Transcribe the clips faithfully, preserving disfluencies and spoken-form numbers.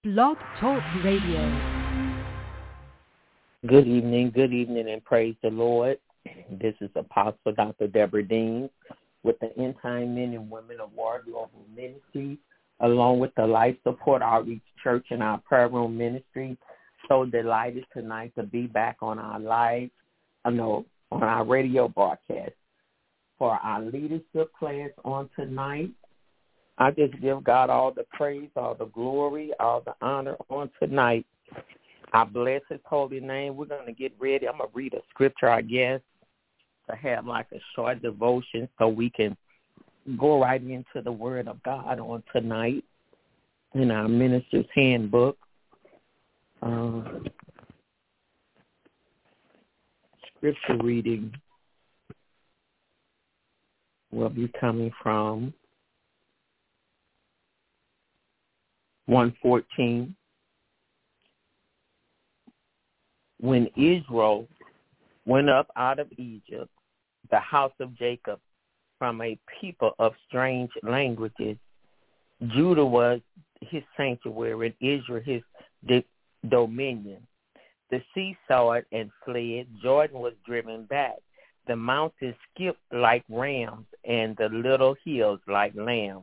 Blog Talk Radio. Good evening, good evening, and praise the Lord. This is Apostle Doctor Deborah Dean with the End Time Men and Women of War Global Ministry, along with the Life Support Outreach Church and our prayer room ministry. So delighted tonight to be back on our live, I know, on our radio broadcast for our leadership class on tonight. I just give God all the praise, all the glory, all the honor on tonight. I bless his holy name. We're going to get ready. I'm going to read a scripture, I guess, to have like a short devotion so we can go right into the word of God on tonight in our minister's handbook. Um, scripture reading will be coming from one fourteen. When Israel went up out of Egypt, the house of Jacob, from a people of strange languages, Judah was his sanctuary and Israel his di- dominion. The sea saw it and fled. Jordan was driven back. The mountains skipped like rams and the little hills like lambs.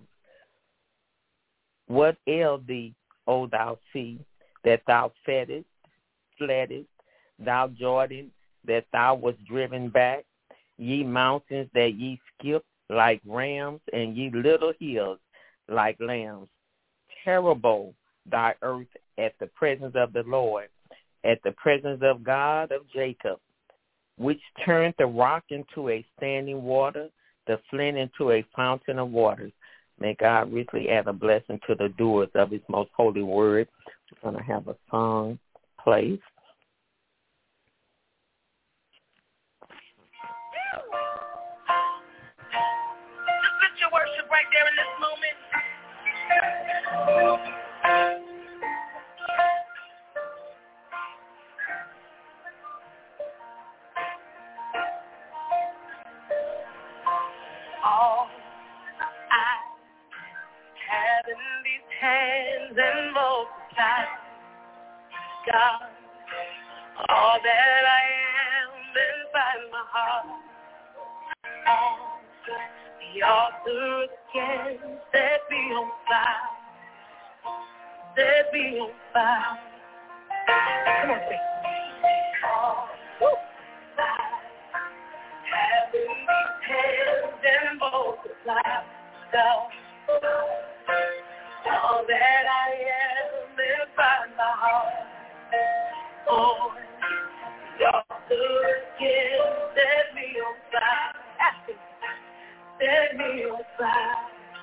What ailed thee, O thou sea, that thou feddest, fleddest, thou Jordan, that thou wast driven back? Ye mountains that ye skipped like rams, and ye little hills like lambs. Terrible thy earth at the presence of the Lord, at the presence of God of Jacob, which turned the rock into a standing water, the flint into a fountain of waters. May God richly add a blessing to the doers of his most holy word. We're going to have a song played. Just lift your worship right there in this moment. All I have in these hands and multiply, God, all that I am inside my heart, all the author again set me on fire, set me on fire. Come on, sing. All I have in these hands and multiply, God, all that I am inside my heart, oh, y'all again set me on fire, ask him, set me on fire.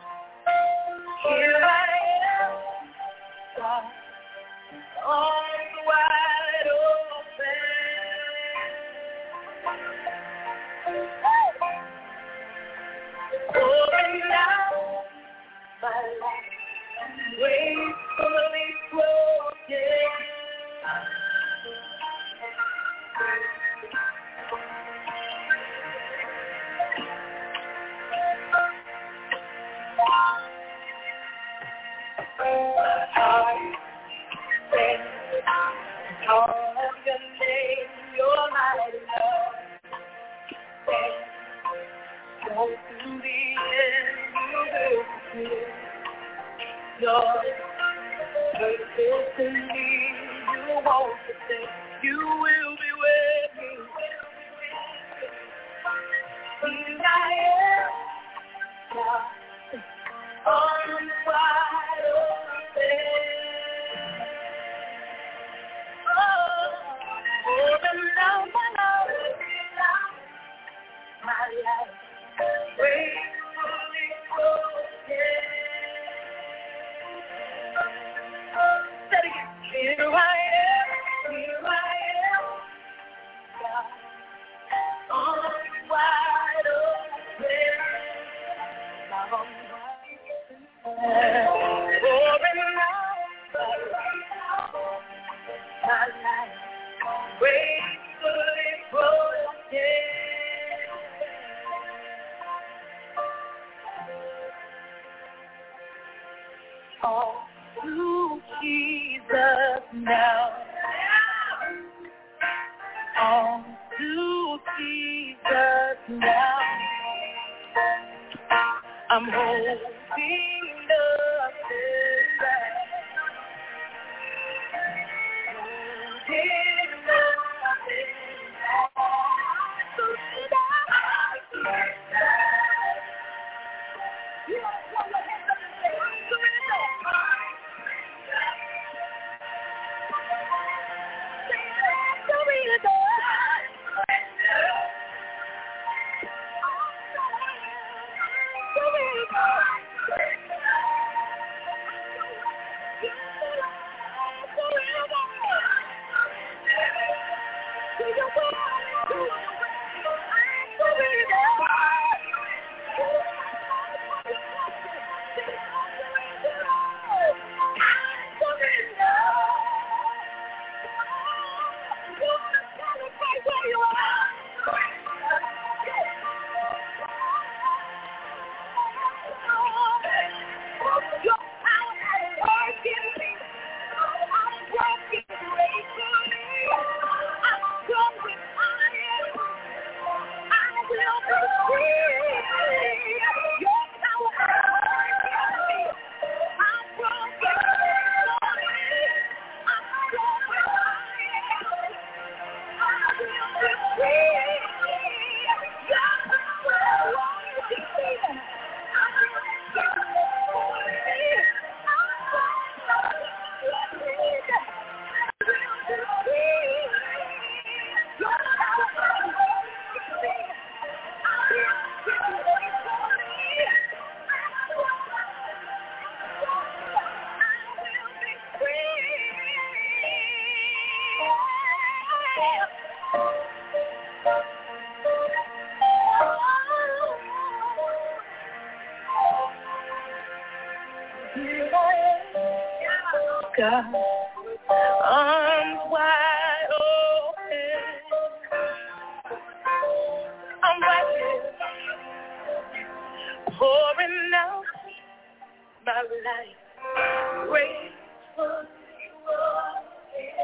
Here I am, God, arms wide open. Open now, my life, gracefully broken. My heart sings and calls your name, your mighty love. Go to the end, you will fulfill your purpose in me. You won't forsake, you will be with me. Here I am, God, arms wide open. Oh, open now, my love, my life, gracefully broken. Say it again. Here I am, here I am, God, arms wide open, my arms wide open. now. On to Jesus now. I'm holding nothing back. Holding nothing back. You want to throw your hands up and say, I surrender. Say, I surrender. God, arms wide open. I'm right here, pouring out my life, grateful you are here.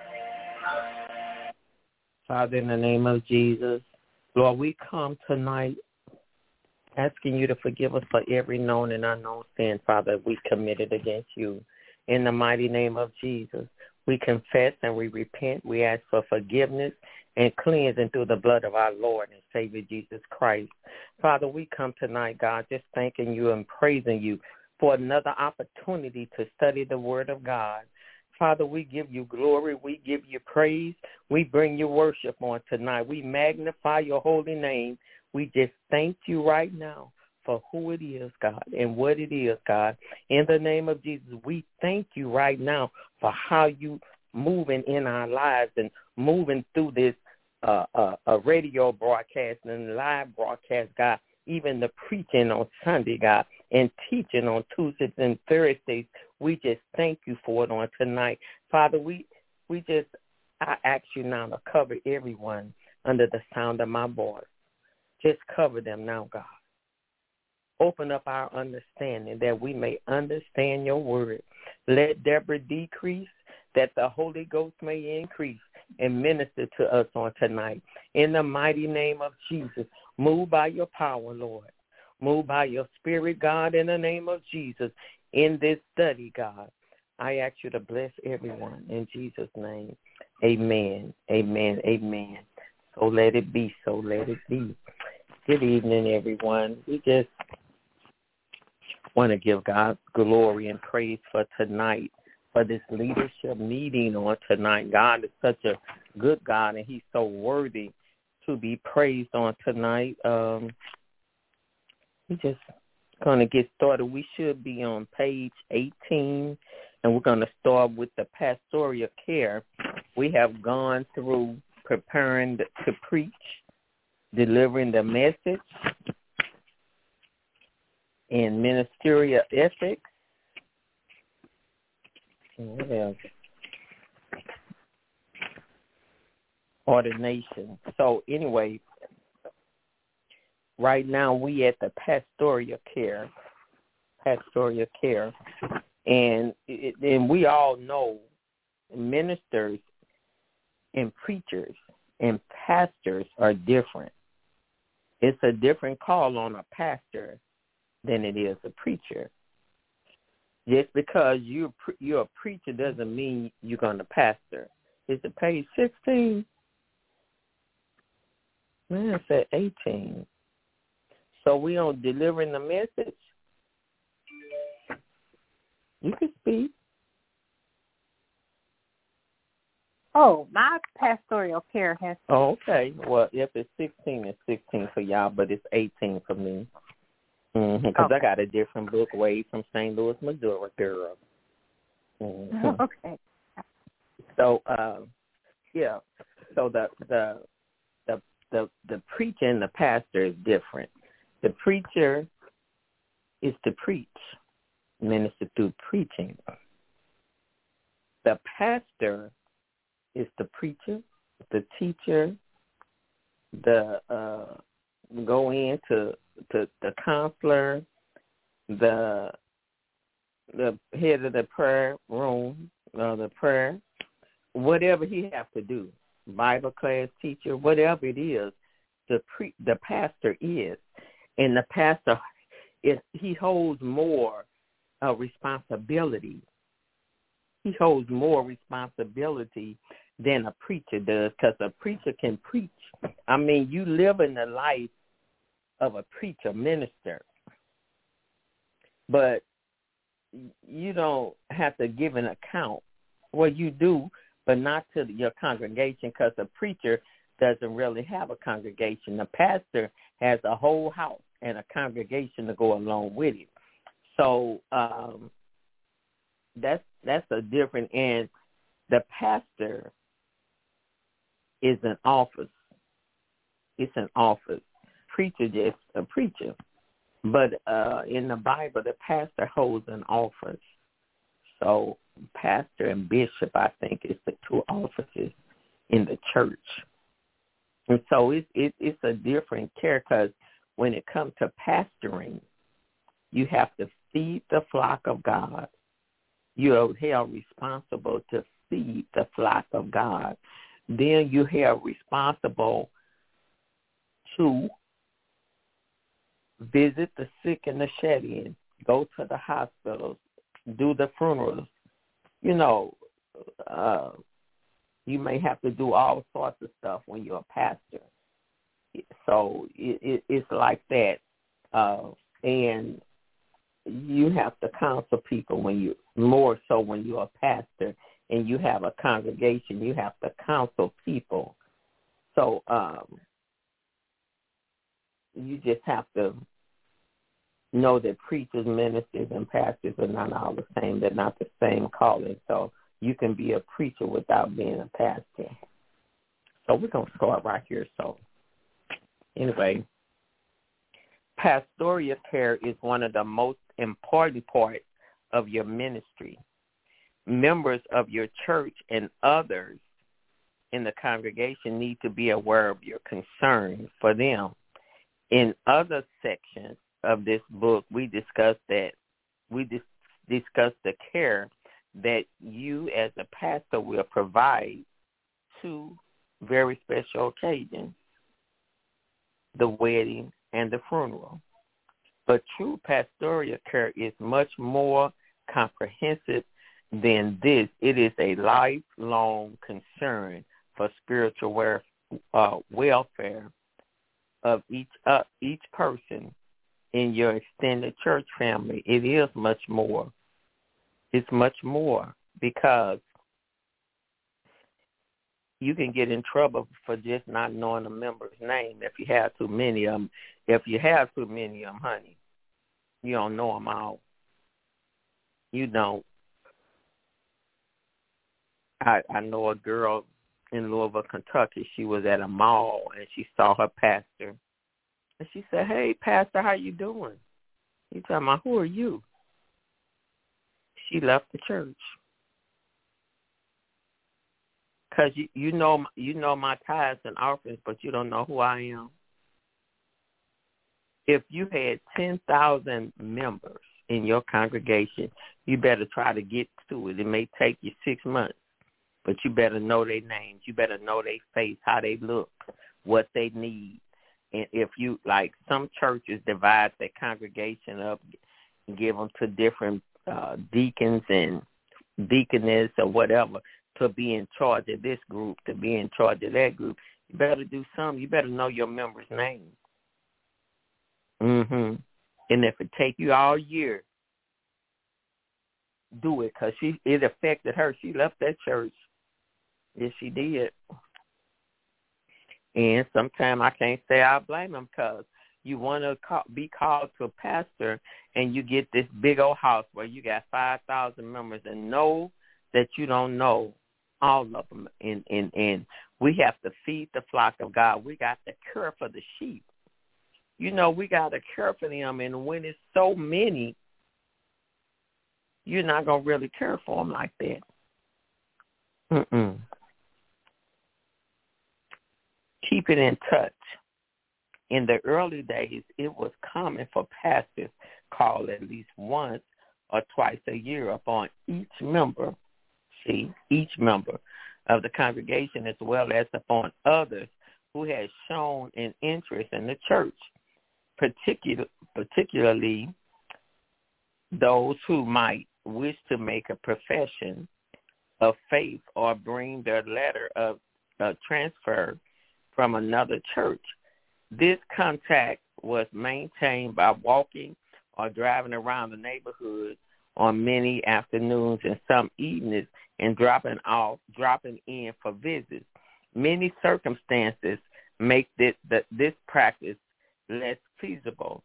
Father, in the name of Jesus, Lord, we come tonight asking you to forgive us for every known and unknown sin, Father, we committed against you. In the mighty name of Jesus, we confess and we repent. We ask for forgiveness and cleansing through the blood of our Lord and Savior Jesus Christ. Father, we come tonight, God, just thanking you and praising you for another opportunity to study the Word of God. Father, we give you glory. We give you praise. We bring you worship on tonight. We magnify your holy name. We just thank you right now for who it is, God, and what it is, God. In the name of Jesus, we thank you right now for how you moving in our lives and moving through this uh, uh, uh, radio broadcast and live broadcast, God, even the preaching on Sunday, God, and teaching on Tuesdays and Thursdays. We just thank you for it on tonight. Father, we, we just, I ask you now to cover everyone under the sound of my voice. Just cover them now, God. Open up our understanding that we may understand your word. Let Deborah decrease, that the Holy Ghost may increase and minister to us on tonight. In the mighty name of Jesus, move by your power, Lord. Move by your spirit, God, in the name of Jesus. In this study, God, I ask you to bless everyone. In Jesus' name, amen, amen, amen. So let it be, so let it be. Good evening, everyone. We just want to give God glory and praise for tonight, for this leadership meeting on tonight. God is such a good God, and he's so worthy to be praised on tonight. Um, we just going to get started. We should be on page eighteen, and we're going to start with the pastoral care. We have gone through preparing to preach, delivering the message, in ministerial ethics. What else? Ordination. So anyway, right now we at the pastoral care, pastoral care, and it, and we all know ministers and preachers and pastors are different. It's a different call on a pastor than it is a preacher. Just because you you're a preacher doesn't mean you're going to pastor. Is it page sixteen? Man, it said eighteen. So we on delivering the message. You can speak. Oh, my pastoral care has. Oh, okay. Well, if it's sixteen, it's sixteen for y'all, but it's eighteen for me. Because mm-hmm, okay. I got a different book way from Saint Louis, Missouri, girl. Mm-hmm. Okay. So, uh, yeah. So the the the the the preacher and the pastor is different. The preacher is to preach, minister through preaching. The pastor is the preacher, the teacher, the uh, go into to the counselor, the the head of the prayer room, uh, the prayer, whatever he have to do, Bible class teacher, whatever it is, the pre, the pastor is, and the pastor is he holds more uh, responsibility. He holds more responsibility than a preacher does, because a preacher can preach. I mean, you live in the life of a preacher, minister, but you don't have to give an account. Well, you do, but not to your congregation, because a preacher doesn't really have a congregation. The pastor has a whole house and a congregation to go along with it. So um, that's that's a different. And the pastor is an office. It's an office. Preacher just a preacher. But uh, in the Bible, the pastor holds an office. So pastor and bishop, I think, is the two offices in the church. And so it, it, it's a different care, because when it comes to pastoring, you have to feed the flock of God. You are held responsible to feed the flock of God. Then you are responsible to visit the sick and the shed-in, go to the hospitals, do the funerals. You know, uh, you may have to do all sorts of stuff when you're a pastor. So it, it, it's like that. Uh, and you have to counsel people when you, more so when you're a pastor and you have a congregation, you have to counsel people. So um, you just have to know that preachers, ministers, and pastors are not all the same. They're not the same calling. So you can be a preacher without being a pastor. So we're going to start right here. So anyway, pastoral care is one of the most important parts of your ministry. Members of your church and others in the congregation need to be aware of your concern for them. In other sections of this book, we discussed that we dis- discussed the care that you as a pastor will provide to very special occasions, the wedding and the funeral. But true pastoral care is much more comprehensive than this. It is a lifelong concern for spiritual wel- uh, welfare of each uh, each person in your extended church family. It is much more. It's much more, because you can get in trouble for just not knowing a member's name if you have too many of them. If you have too many of them, honey, you don't know them all. You don't. I, I know a girl in Louisville, Kentucky. She was at a mall, and she saw her pastor. And she said, "Hey, pastor, how you doing?" He talking about, "Who are you?" She left the church. Because you, you know you know my tithes and offerings, but you don't know who I am. If you had ten thousand members in your congregation, you better try to get to it. It may take you six months. but you better know their names. You better know their face, how they look, what they need. And if you, like some churches divide their congregation up and give them to different uh, deacons and deaconess or whatever to be in charge of this group, to be in charge of that group, you better do something. You better know your members' names. Mm-hmm. And if it take you all year, do it, because she it affected her. She left that church. Yes, she did. And sometimes I can't say I blame them, because you want to call, be called to a pastor, and you get this big old house where you got five thousand members and know that you don't know all of them. And, and, and we have to feed the flock of God. We got to care for the sheep. You know, we got to care for them. And when it's so many, you're not going to really care for them like that. Mm-mm. Keep it in touch. In the early days, it was common for pastors call at least once or twice a year upon each member, see, each member of the congregation, as well as upon others who had shown an interest in the church, particular, particularly those who might wish to make a profession of faith or bring their letter of uh, transfer from another church. This contact was maintained by walking or driving around the neighborhood on many afternoons and some evenings and dropping off, dropping in for visits. Many circumstances make this, the, this practice less feasible.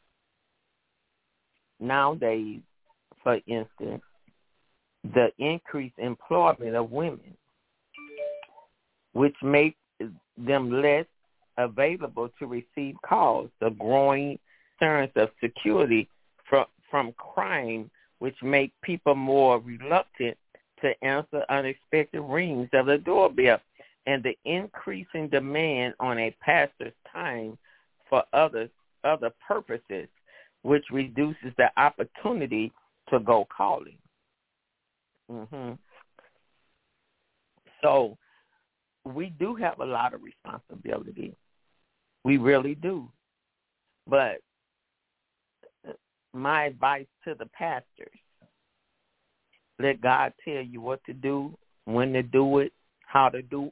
Nowadays, for instance, the increased employment of women, which makes them less available to receive calls, the growing concerns of security from, from crime, which make people more reluctant to answer unexpected rings of the doorbell, and the increasing demand on a pastor's time for other, other purposes, which reduces the opportunity to go calling. Mm-hmm. So we do have a lot of responsibility. We really do. But my advice to the pastors, let God tell you what to do, when to do it, how to do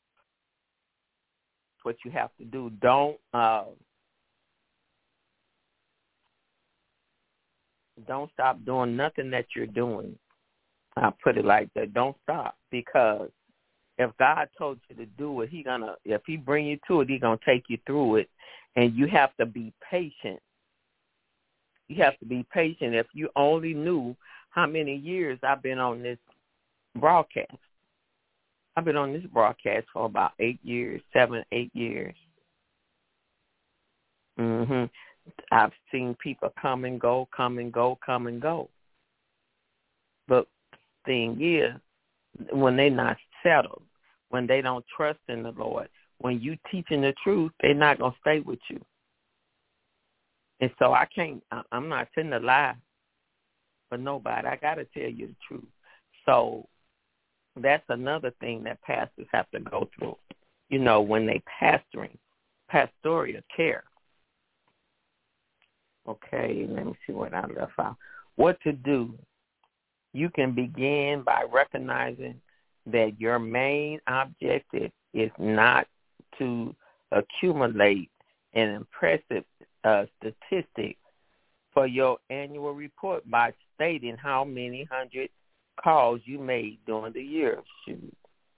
what you have to do. Don't uh, don't stop doing nothing that you're doing. I'll put it like that. Don't stop, because if God told you to do it, he gonna if he bring you to it, he's gonna take you through it. And you have to be patient. You have to be patient. If you only knew how many years I've been on this broadcast. I've been on this broadcast for about eight years, seven, eight years. Mhm. I've seen people come and go, come and go, come and go. But the thing is, when they're not settled, when they don't trust in the Lord, when you teaching the truth, they're not going to stay with you. And so I can't, I'm not saying to lie for nobody. I got to tell you the truth. So that's another thing that pastors have to go through, you know, when they pastoring, pastoral care. Okay, let me see what I left out. What to do. You can begin by recognizing that your main objective is not to accumulate an impressive uh, statistic for your annual report by stating how many hundred calls you made during the year. Shoot.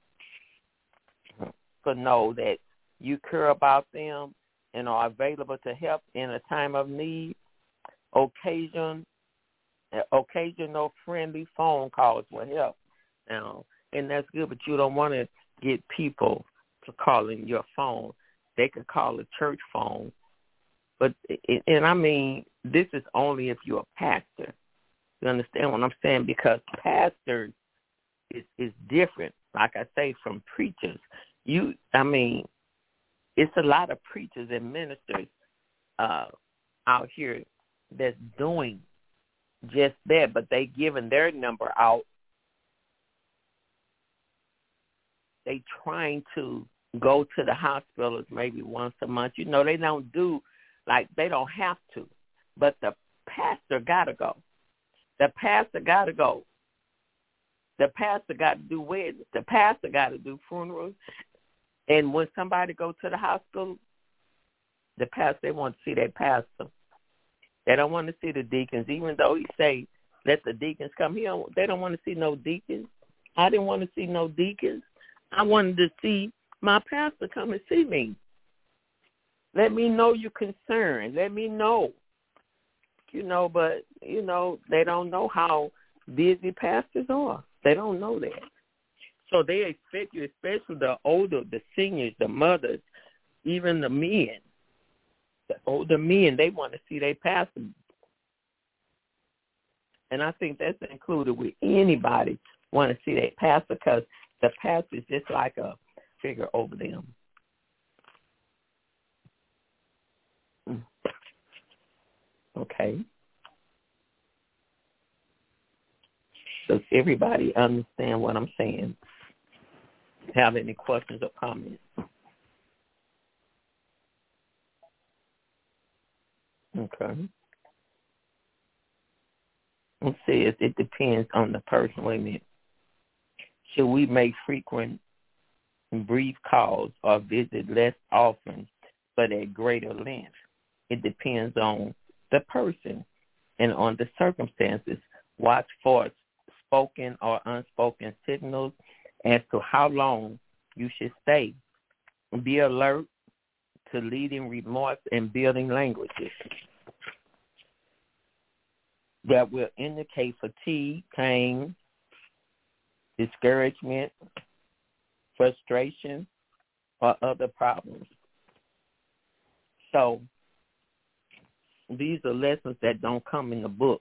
But know that you care about them and are available to help in a time of need. Occasion, occasional friendly phone calls will help. Now, and that's good, but you don't want to get people to call in your phone. They could call a church phone. But, and I mean, this is only if you're a pastor. You understand what I'm saying? Because pastors is, is different, like I say, from preachers. You, I mean, it's a lot of preachers and ministers uh, out here that's doing just that, but they giving their number out they trying to go to the hospitals maybe once a month. You know, they don't do, like, they don't have to. But the pastor got to go. The pastor got to go. The pastor got to do weddings. The pastor got to do funerals. And when somebody go to the hospital, the pastor, they want to see that pastor. They don't want to see the deacons, even though he say, let the deacons come here. They don't want to see no deacons. I didn't want to see no deacons. I wanted to see my pastor come and see me. Let me know you're concerned. Let me know. You know, but, you know, they don't know how busy pastors are. They don't know that. So they expect you, especially the older, the seniors, the mothers, even the men, the older men, they want to see their pastor. And I think that's included with anybody want to see their pastor, because the pastor is just like a figure over them. Okay. Does everybody understand what I'm saying? Have any questions or comments? Okay. Let's see if it depends on the person. Wait a minute. Should we make frequent brief calls or visit less often but at greater length? It depends on the person and on the circumstances. Watch for spoken or unspoken signals as to how long you should stay. Be alert to leading remarks and building languages that will indicate fatigue, pain, discouragement, frustration, or other problems. So these are lessons that don't come in the book.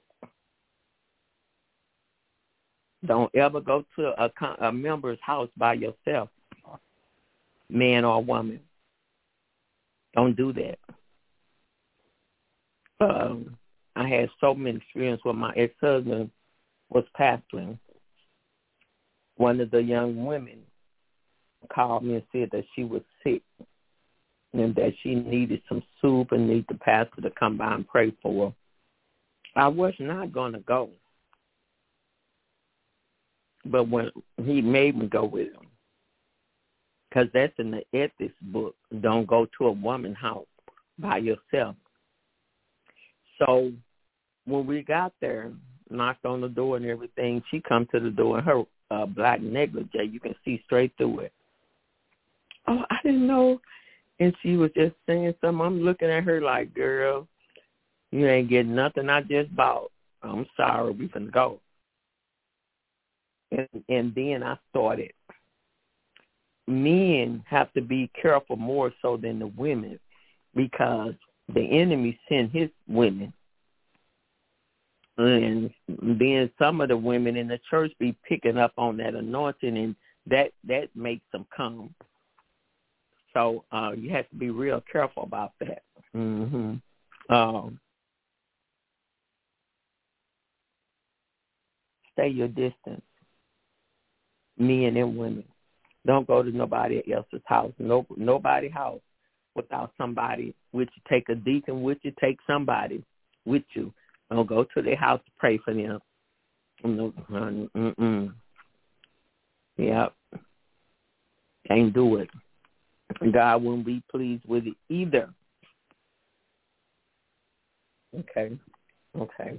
Don't ever go to a, a member's house by yourself, man or woman. Don't do that. Um, I had so many experience with my ex-husband was pastoring. One of the young women called me and said that she was sick and that she needed some soup and needed the pastor to come by and pray for her. I was not going to go. But when he made me go with him, because that's in the ethics book, don't go to a woman's house by yourself. So when we got there, knocked on the door and everything, she come to the door in her uh, black negligee. You can see straight through it. Oh, I didn't know. And she was just saying something. I'm looking at her like, girl, you ain't getting nothing I just bought. I'm sorry, we can go. And, and then I started. Men have to be careful more so than the women, because the enemy sent his women. And then some of the women in the church be picking up on that anointing, and that, that makes them come. So uh, you have to be real careful about that. Mm-hmm. Um, stay your distance, men and women. Don't go to nobody else's house, no nobody's house without somebody with you. Take a deacon with you. Take somebody with you. Don't go to their house to pray for them. Mm-mm. Yep. Can't do it. God wouldn't be pleased with it either. Okay. Okay.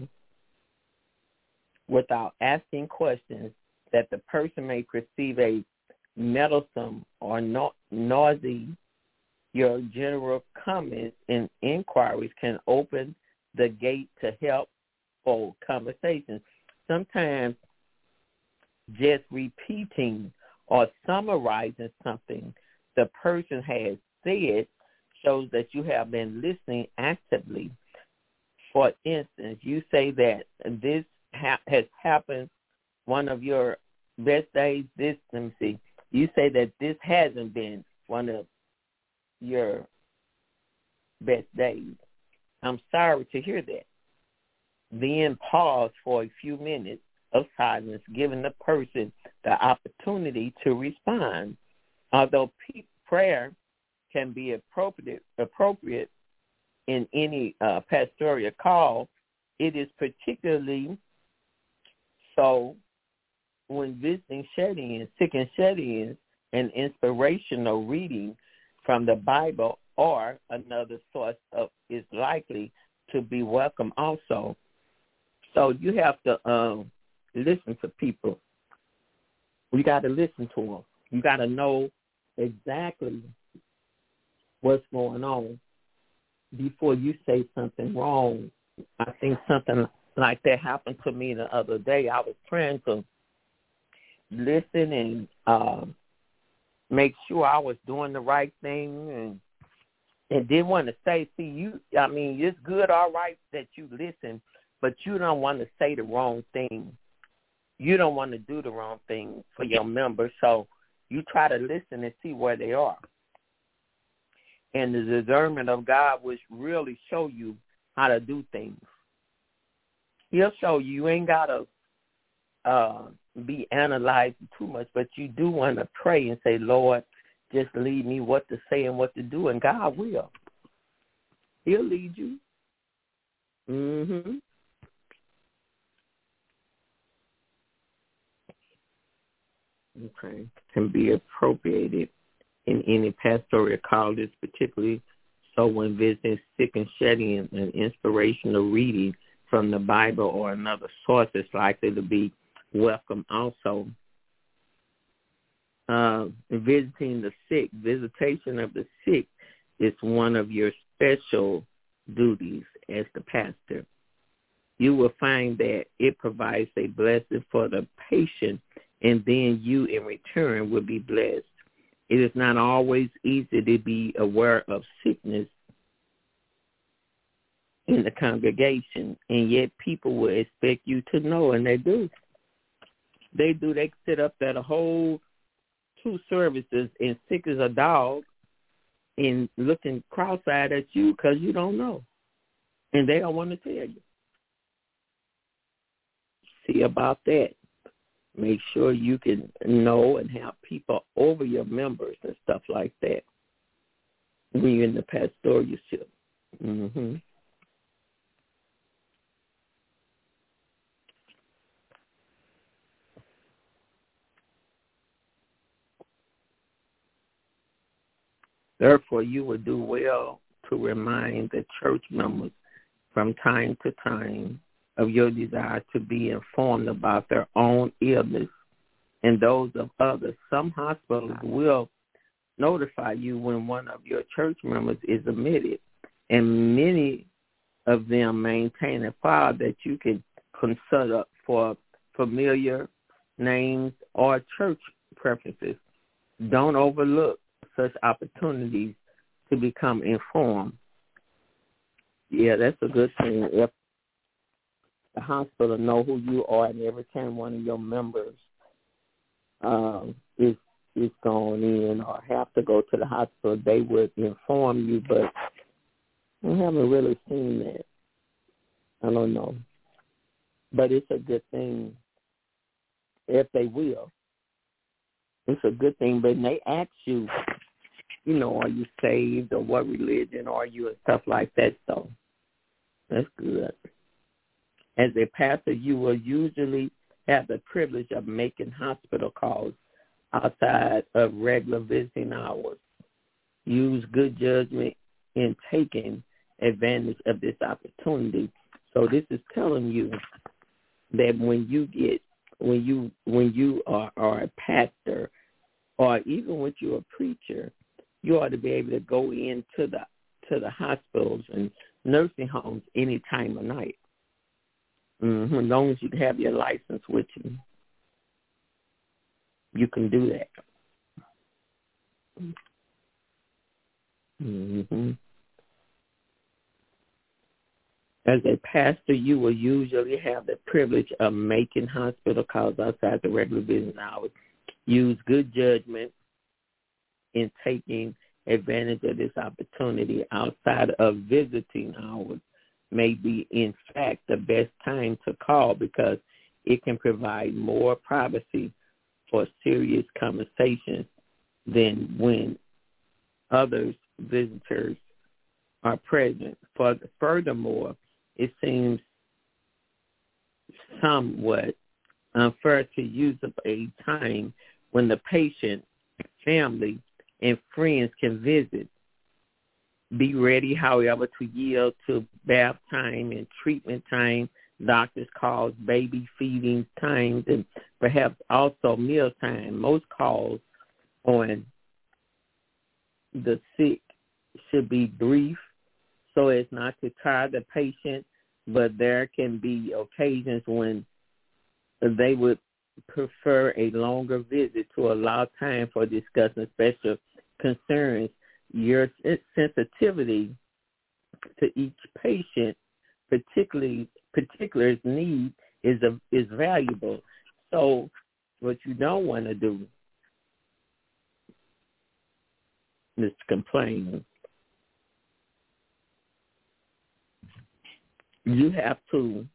Without asking questions that the person may perceive a meddlesome or no- noisy, your general comments and inquiries can open the gate to helpful conversations. Sometimes just repeating or summarizing something the person has said shows that you have been listening actively. For instance, you say that this ha- has happened one of your best days. This, let me see. You say that this hasn't been one of your best days. I'm sorry to hear that. Then pause for a few minutes of silence, giving the person the opportunity to respond. Although pe- prayer can be appropriate, appropriate in any uh, pastoral call, it is particularly so when visiting shut-ins, sick and shut-ins, and inspirational reading from the Bible or another source of is likely to be welcome also. So you have to um, listen to people. You got to listen to them. You got to know exactly what's going on before you say something wrong. I think something like that happened to me the other day. I was trying to listen and uh, make sure I was doing the right thing, and and didn't want to say, see, you, I mean, it's good, all right, that you listen, but you don't want to say the wrong thing. You don't want to do the wrong thing for your members, so you try to listen and see where they are. And the discernment of God will really show you how to do things. He'll show you. You ain't got to uh, be analyzing too much, but you do want to pray and say, Lord, just lead me what to say and what to do, and God will. He'll lead you. Mm-hmm. Okay. Can be appropriated in any pastoral call, this particularly so when visiting sick and shut-in, and inspirational reading from the Bible or another source is likely to be welcome also. Uh, visiting the sick, visitation of the sick is one of your special duties as the pastor. You will find that it provides a blessing for the patient, and then you in return will be blessed. It is not always easy to be aware of sickness in the congregation, and yet people will expect you to know, and they do. They do. They sit up there the whole two services and sick as a dog and looking cross-eyed at you because you don't know, and they don't want to tell you. See about that. Make sure you can know and have people over your members and stuff like that when you're in the pastoralship. Mm-hmm. Therefore, you would do well to remind the church members from time to time of your desire to be informed about their own illness and those of others. Some hospitals will notify you when one of your church members is admitted, and many of them maintain a file that you can consult for familiar names or church preferences. Don't overlook such opportunities to become informed. Yeah, that's a good thing. If the hospital know who you are, and every time one of your members um, is is going in or have to go to the hospital, they would inform you. But I haven't really seen that. I don't know, but it's a good thing if they will. It's a good thing, but they ask you, you know, are you saved or what religion are you and stuff like that. So that's good. As a pastor, you will usually have the privilege of making hospital calls outside of regular visiting hours. Use good judgment in taking advantage of this opportunity. So this is telling you that when you get, when you when you are, are a pastor, or even when you're a preacher, you ought to be able to go into the to the hospitals and nursing homes any time of night. Mm-hmm. As long as you have your license with you, you can do that. Mm-hmm. As a pastor, you will usually have the privilege of making hospital calls outside the regular business hours. Use good judgment in taking advantage of this opportunity outside of visiting hours. May be, in fact, the best time to call because it can provide more privacy for serious conversations than when others, visitors, are present. Furthermore, it seems somewhat unfair to use up a time when the patient, family, and friends can visit. Be ready, however, to yield to bath time and treatment time, doctor's calls, baby feeding times, and perhaps also meal time. Most calls on the sick should be brief so as not to tire the patient, but there can be occasions when they would prefer a longer visit to allow time for discussing special concerns. Your sensitivity to each patient, particularly particular need, is a, is valuable. So, what you don't want to do is complain. You have to.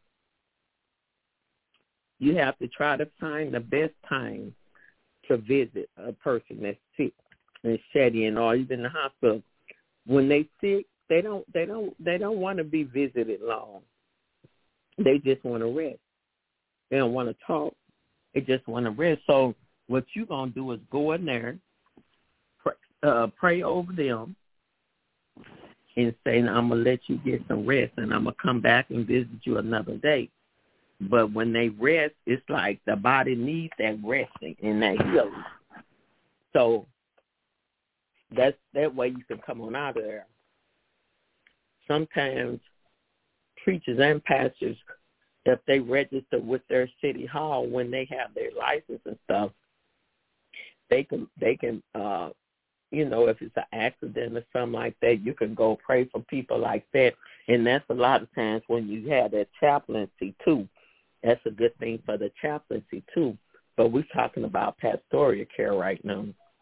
You have to try to find the best time to visit a person that's sick and shed in, or even the hospital. When they sick, they don't they don't they don't want to be visited long. They just want to rest. They don't want to talk. They just want to rest. So what you're gonna do is go in there, pray, uh, pray over them, and say, "I'm gonna let you get some rest, and I'm gonna come back and visit you another day." But when they rest, it's like the body needs that resting and that healing. So that's that way you can come on out of there. Sometimes preachers and pastors, if they register with their city hall when they have their license and stuff, they can they can uh, you know, if it's an accident or something like that, you can go pray for people like that. And that's a lot of times when you have that chaplaincy too. That's a good thing for the chaplaincy too. But we're talking about pastoral care right now.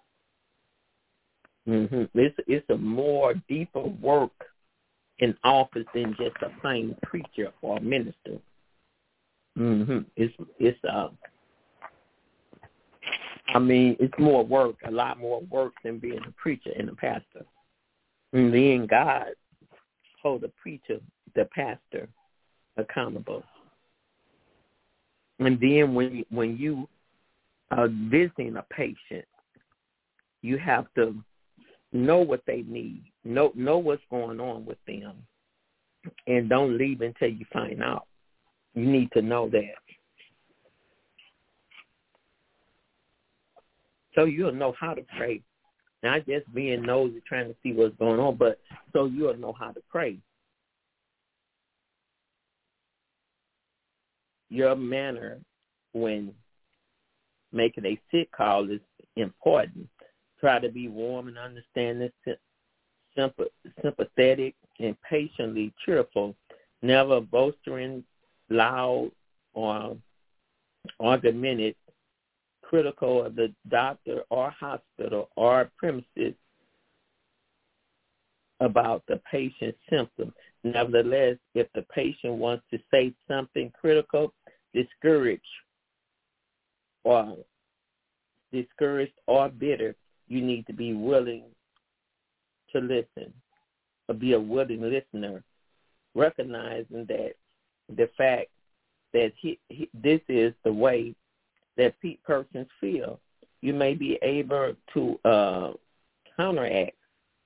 Mm-hmm. It's, it's a more deeper work in office than just a plain preacher or minister. Mm-hmm. It's it's uh, I mean, it's more work, a lot more work than being a preacher and a pastor. And then God hold the preacher, the pastor, accountable. And then when you, when you are visiting a patient, you have to know what they need, know know what's going on with them, and don't leave until you find out. You need to know that. So you'll know how to pray, not just being nosy trying to see what's going on, but so you'll know how to pray. Your manner when making a sick call is important. Try to be warm and understanding, sympathetic, and patiently cheerful, never boastering, loud, or argumentative, critical of the doctor or hospital or premises about the patient's symptoms. Nevertheless, if the patient wants to say something critical, discouraged or discouraged or bitter, you need to be willing to listen or be a willing listener, recognizing that the fact that he, he, this is the way that persons feel. You may be able to uh, counteract.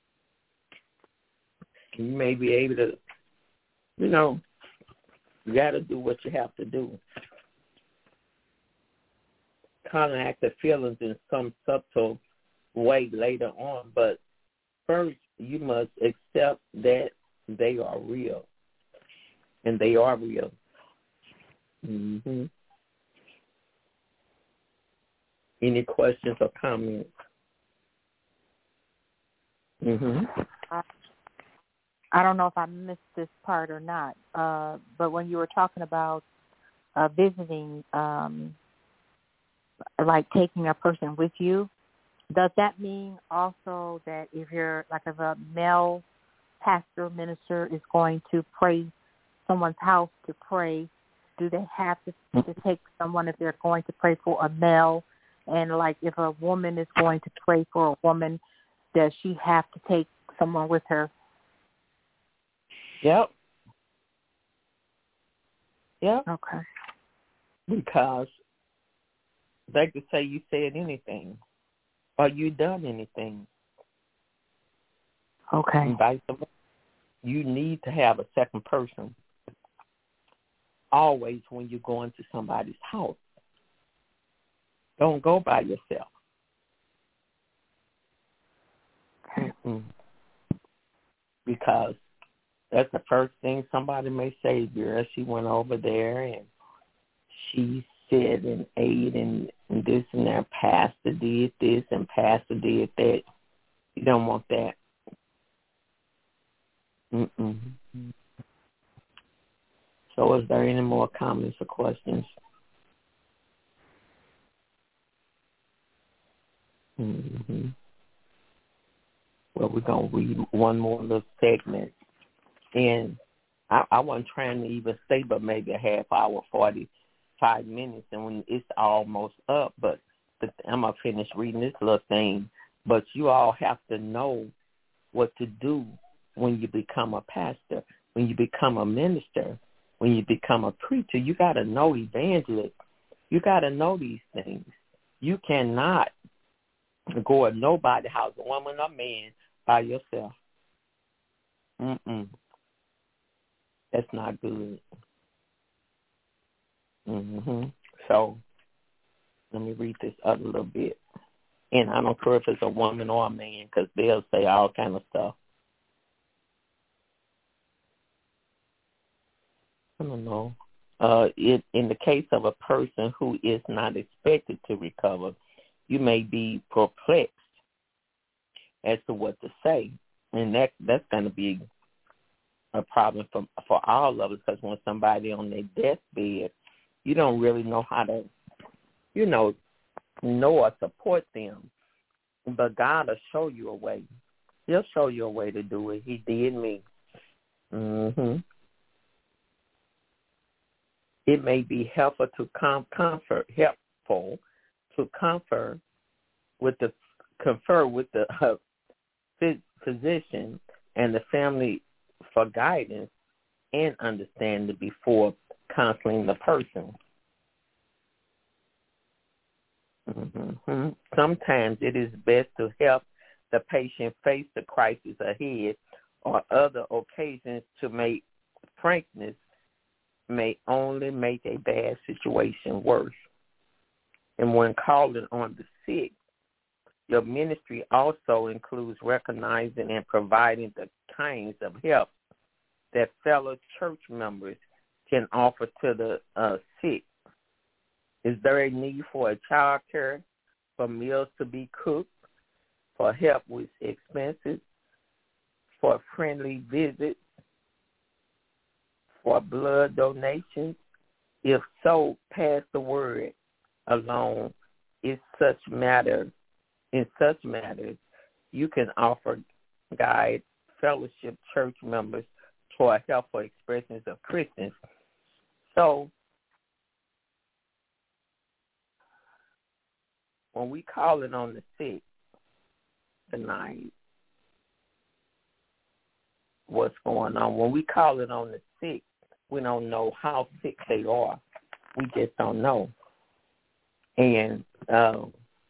You may be able to, you know, you got to do what you have to do. Counteract the feelings in some subtle way later on, but first you must accept that they are real, and they are real. Mm-hmm. Any questions or comments? Mm-hmm. I, I don't know if I missed this part or not, uh, but when you were talking about uh, visiting, um, like taking a person with you, does that mean also that if you're, like if a male pastor, minister is going to pray someone's house to pray, do they have to, to take someone if they're going to pray for a male And like if a woman is going to pray for a woman, does she have to take someone with her? Yep. Yep. Okay. Because they could say you said anything or you done anything. Okay. And vice versa. You need to have a second person always when you go into somebody's house. Don't go by yourself. Mm-mm. Because that's the first thing somebody may say, girl, she went over there and she said and ate and, and this and that. Pastor did this and pastor did that. You don't want that. Mm-mm. So is there any more comments or questions? Mm-hmm. Well, we're going to read one more little segment. And I, I wasn't trying to even stay but maybe a half hour, forty-five minutes, and when it's almost up, but the, I'm going to finish reading this little thing. But you all have to know what to do when you become a pastor, when you become a minister, when you become a preacher. You got to know evangelist. You got to know these things. You cannot go at nobody's house, a woman or man, by yourself. Mm-mm. That's not good. Mm-hmm. So let me read this other little bit. And I don't care if it's a woman or a man because they'll say all kind of stuff. I don't know. Uh, it, in the case of a person who is not expected to recover, you may be perplexed as to what to say. And that that's going to be a problem for for all of us, because when somebody on their deathbed, you don't really know how to, you know, know or support them. But God will show you a way. He'll show you a way to do it. He did me. Mm-hmm. It may be helpful to com- comfort, helpful to comfort with the confer with the uh, physician and the family for guidance and understanding before counseling the person. Mm-hmm. Sometimes it is best to help the patient face the crisis ahead, or other occasions to make frankness may only make a bad situation worse. And when calling on the sick, your ministry also includes recognizing and providing the kinds of help that fellow church members can offer to the uh, sick. Is there a need for a child care, for meals to be cooked, for help with expenses, for friendly visits, for blood donations? If so, pass the word along. In such matters, in such matters, you can offer guide fellowship church members toward helpful expressions of Christians. So when we call it on the sick tonight, what's going on? When we call it on the sick, we don't know how sick they are. We just don't know. And uh,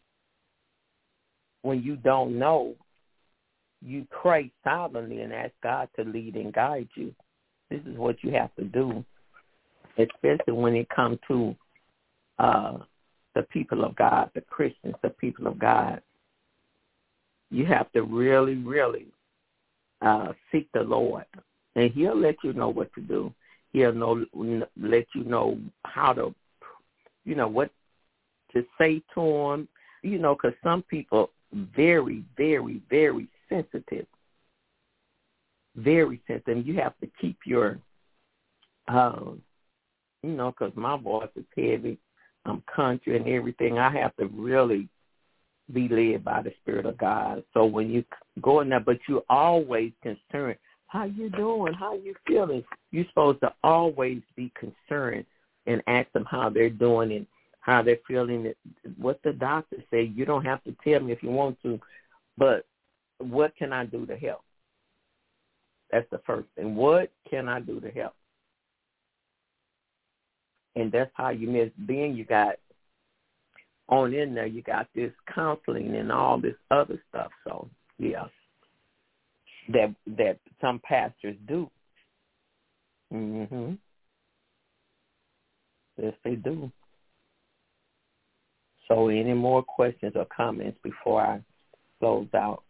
when you don't know, you pray silently and ask God to lead and guide you. This is what you have to do, especially when it comes to uh, the people of God, the Christians, the people of God. You have to really, really uh, seek the Lord, and He'll let you know what to do. He'll know, let you know how to, you know, what to say to Him, you know, because some people very, very, very sensitive, very sensitive. You have to keep your, um, you know, because my voice is heavy. I'm country and everything. I have to really be led by the Spirit of God. So when you go in there, but you're always concerned, how you doing? How you feeling? You're supposed to always be concerned and ask them how they're doing and how they're feeling. What the doctor say, you don't have to tell me if you want to, but what can I do to help? That's the first thing. What can I do to help? And that's how you miss. Then you got on in there, you got this counseling and all this other stuff. So, yeah, that that some pastors do. Mm-hmm. Yes, they do. So any more questions or comments before I close out?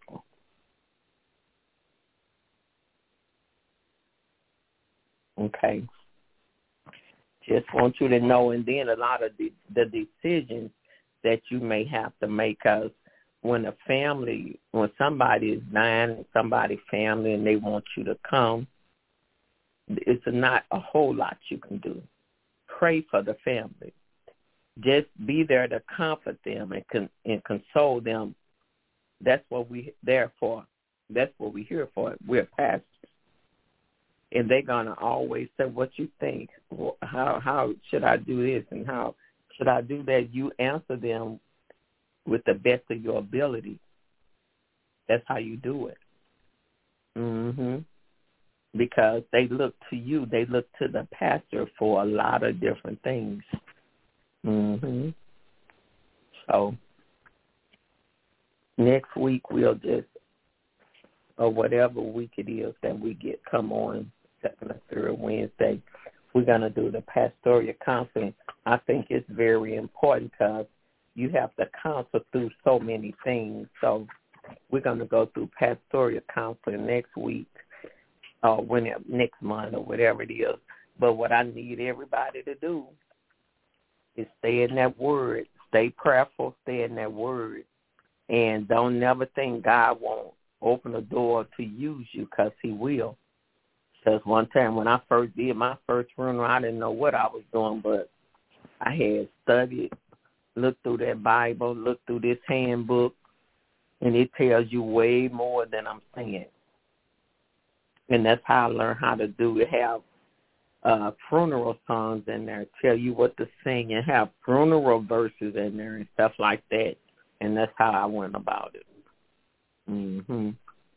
Okay. Just want you to know, and then a lot of the, the decisions that you may have to make, because when a family, when somebody is dying, somebody's family, and they want you to come, it's not a whole lot you can do. Pray for the family. Just be there to comfort them and con- and console them. That's what we're there for. That's what we're here for. We're pastors. And they're going to always say, what you think? How how should I do this and how should I do that? You answer them with the best of your ability. That's how you do it. Mm-hmm. Because they look to you. They look to the pastor for a lot of different things. Mm-hmm. So next week we'll just, or whatever week it is that we get, come on second or third Wednesday, we're going to do the pastoral counseling. I think it's very important because you have to counsel through so many things. So we're going to go through pastoral counseling next week or whenever, next month or whatever it is. But what I need everybody to do is stay in that word, stay prayerful, stay in that word, and don't never think God won't open the door to use you, because he will. Because one time when I first did my first funeral, I didn't know what I was doing, but I had studied, looked through that Bible, looked through this handbook, and it tells you way more than I'm saying. And that's how I learned how to do it. Have uh, funeral songs in there, tell you what to sing, and have funeral verses in there and stuff like that. And that's how I went about it. Mm-hmm.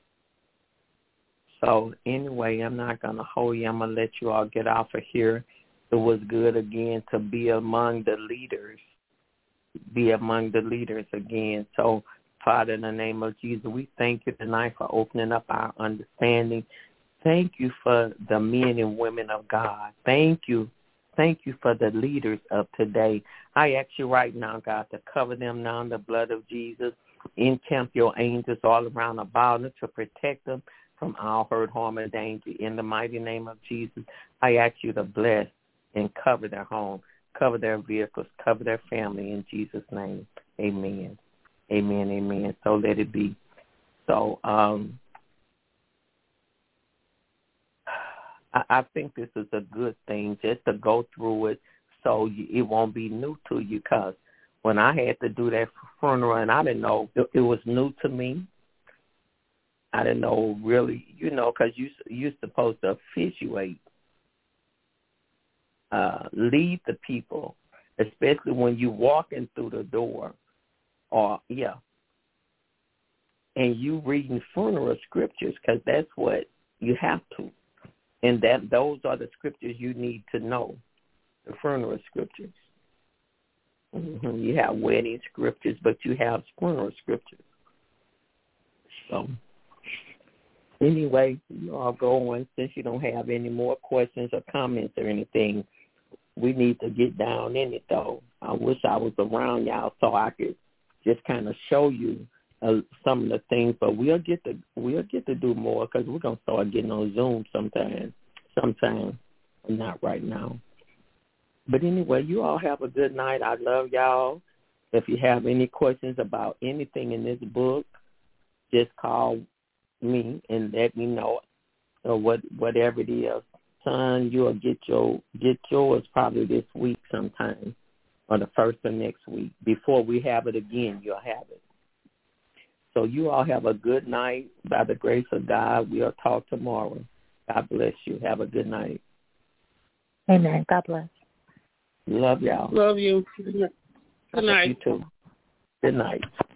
So anyway, I'm not going to hold you. I'm going to let you all get off of here. It was good again to be among the leaders, be among the leaders again. So, Father, in the name of Jesus, we thank you tonight for opening up our understanding. Thank you for the men and women of God. Thank you. Thank you for the leaders of today. I ask you right now, God, to cover them now in the blood of Jesus. Encamp your angels all around about them to protect them from all hurt, harm, and danger. In the mighty name of Jesus, I ask you to bless and cover their home, cover their vehicles, cover their family in Jesus' name. Amen. Amen, amen. So let it be. So um, I, I think this is a good thing just to go through it so you, it won't be new to you, because when I had to do that funeral, and I didn't know, it, it was new to me. I didn't know really, you know, because you, you're supposed to officiate, uh, lead the people, especially when you're walking through the door, or, yeah, and you reading funeral scriptures, because that's what you have to. And that those are the scriptures you need to know, the funeral scriptures. Mm-hmm. You have wedding scriptures, but you have funeral scriptures. So anyway, you all go on. Since you don't have any more questions or comments or anything, we need to get down in it, though. I wish I was around y'all so I could just kind of show you uh, some of the things, but we'll get to we'll get to do more, because we're gonna start getting on Zoom sometime, sometime, not right now. But anyway, you all have a good night. I love y'all. If you have any questions about anything in this book, just call me and let me know, or what whatever it is. Son, you'll get your get yours probably this week sometime, or the first of next week. Before we have it again, you'll have it. So you all have a good night. By the grace of God, we'll talk tomorrow. God bless you. Have a good night. Amen. God bless. Love y'all. Love you. Good night. You too. Good night.